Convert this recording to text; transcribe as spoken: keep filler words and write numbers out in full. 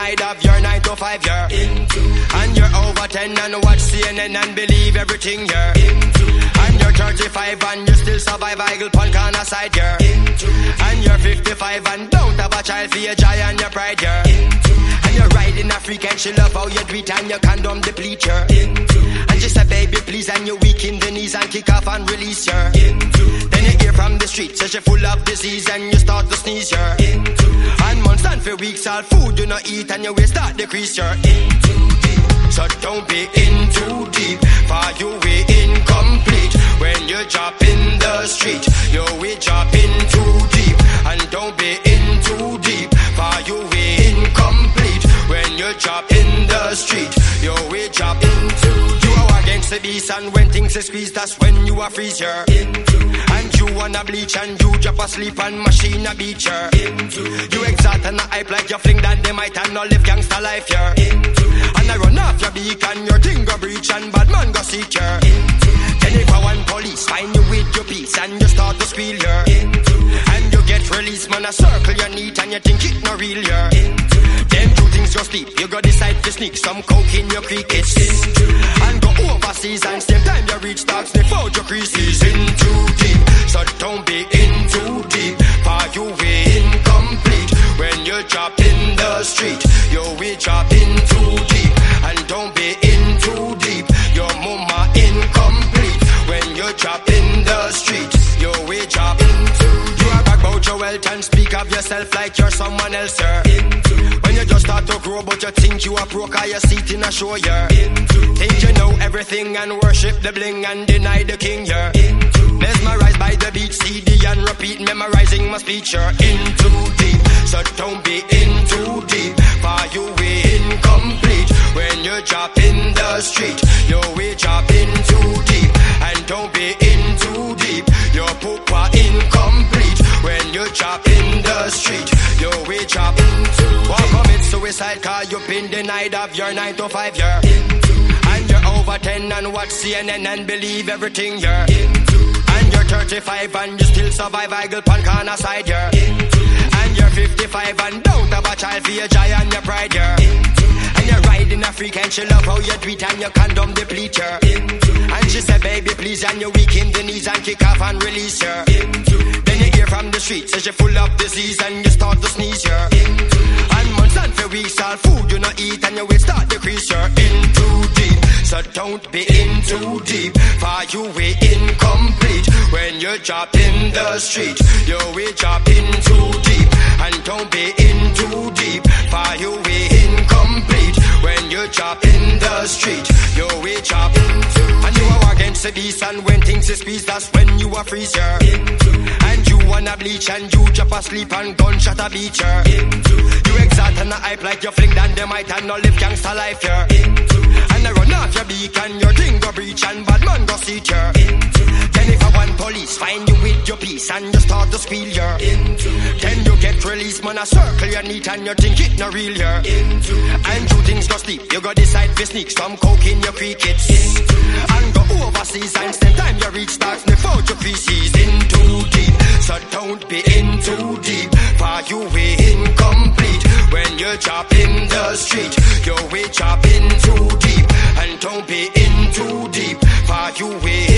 denied of your nine to five year into. And you're over ten and watch C N N and believe everything you're into. And you're thirty-five and you still survive Eagle Pond corner side you're into. And you're fifty-five and don't have a child for your joy and your pride you're into. And you're riding a freak and she love how you do it and your condom deplete you're into. And she said baby please and you weak in the knees and kick off and release you're into. Then you hear from the streets says you're full of disease and you start to sneeze you're into. And months and for weeks all food you not eat and your waist start decrease you're into deep. So don't be in too deep for you way incomplete. When you drop in the street you way drop in too deep. And don't be in too deep for you way incomplete. When you drop in the street you way drop in too deep. You are against the beast and when things are squeezed that's when you are freeze you're into. And you wanna bleach and you drop asleep and machine a beat you're into. You exalt and a hype like you fling that they might and no live gangster life you're into. And I run off your beak and your thing go breach and bad man go seek you're into. Then if I want police find you with your piece and you start to squeal you're into. And you get released man a circle your neat and you think it no real you're into. Them two things just sleep you go decide to sneak some coke in your creek it's into. And go overseas and same time you reach start sniff out your creases in too deep. So don't be in too deep for you way incomplete. When you drop in the street you will drop in too deep. And don't be in too deep your mama incomplete. When you drop in the street you will drop in too deep. You are back about your wealth and speak of yourself like you're someone else sir. When you just start to grow but you think you are broke or you sit in a show you're into. Think you know everything and worship the bling and deny the king you're into. Mesmerized by the beat C D and repeat memorizing my speech you're in too deep. So don't be in too deep for you way incomplete. When you drop in the street you will drop in too deep. And don't be in too deep your poop are incomplete. When you drop in the street you will drop in too deep. Walk commit suicide cause you've been denied of your nine to five year into. And you're over ten and watch C N N and believe everything you're into. And you're thirty-five and you still survive Eagle Pond corner side you're into. And you're fifty-five and don't have a child for your joy and your pride you're into. And you're riding a freak and she love how you do it and your condom deplete you're into. And she said baby please and you weak in the knees and kick off and release you're into. Then you hear from the streets says you're full of disease and you start to sneeze you're into. And months and for weeks all food you not eat and your weight start decrease you're in too deep. So don't be in too deep for you way incomplete. When you drop in the street you will drop in too deep. And don't be in too deep for you way incomplete. When you drop in the street you will drop in too deep. And you are against the beast and when things are squeezed that's when you are freeze you're into. And you wanna bleach and you drop asleep and gunshot a beat you're into. You exalt and a hype like you fling down the might and no live gangster life you're into. And I run off your beak and your thing go breach and bad man go seat you're into. Then if I want police find you with your piece and you start to squeal you're into. Then you get released man a circle your neat and you think it no real you're into. And you things go sleep you go decide to sneak some coke in your creek it's into. And go overseas and same time you reach start sniff out your feces in too deep. So don't be in too deep for you way incomplete. When you drop in the street you will drop in too deep. And don't be in too deep for you way